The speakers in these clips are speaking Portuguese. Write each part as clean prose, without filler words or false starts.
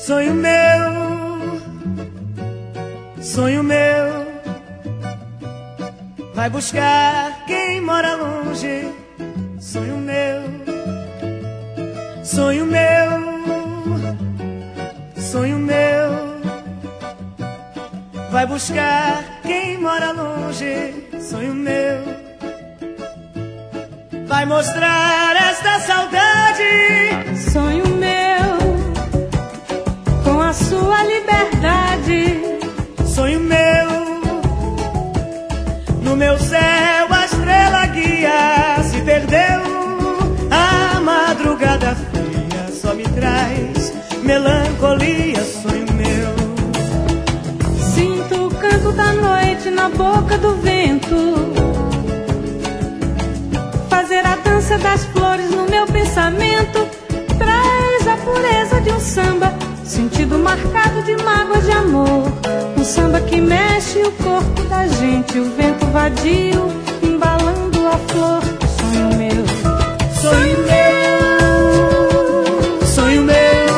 Sonho meu, vai buscar quem mora longe. Sonho meu, sonho meu, sonho meu, vai buscar quem mora longe. Sonho meu, vai mostrar esta saudade. Sonho meu, com a sua liberdade. Sonho meu, no meu céu a estrela guia. Se perdeu, a madrugada fria só me traz melancolia. Sonho meu, sinto o canto da noite na boca do vento, fazer a dança das flores no meu pensamento. Traz a pureza de um samba, sentido marcado de mágoas de amor. Um samba que mexe o corpo da gente, o vento vadio embalando a flor. Sonho meu, sonho meu, sonho meu,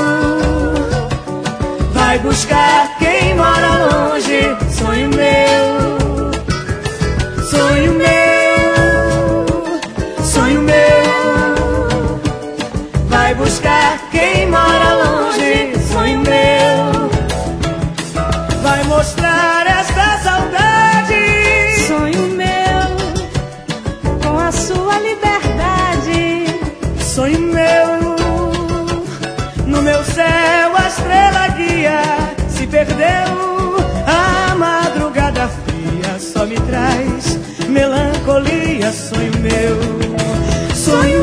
vai buscar quem mora longe. Sonho meu, sonho meu, sonho meu, vai buscar quem mora longe. Sonho meu, vai mostrar esta saudade. sonho meu, com a sua liberdade. Sonho meu, no meu céu a estrela guia. Se perdeu, a madrugada fria só me traz melancolia. Sonho meu, sonho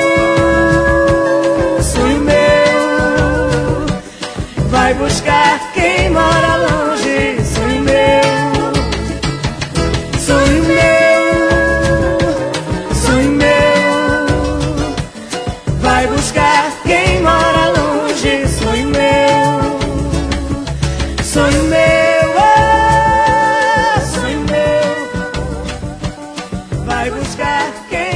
meu, sonho meu, vai buscar quem mora longe. Sonho meu, sonho meu, sonho meu, vai buscar quem mora longe. Sonho meu, sonho meu, sonho meu, vai buscar quem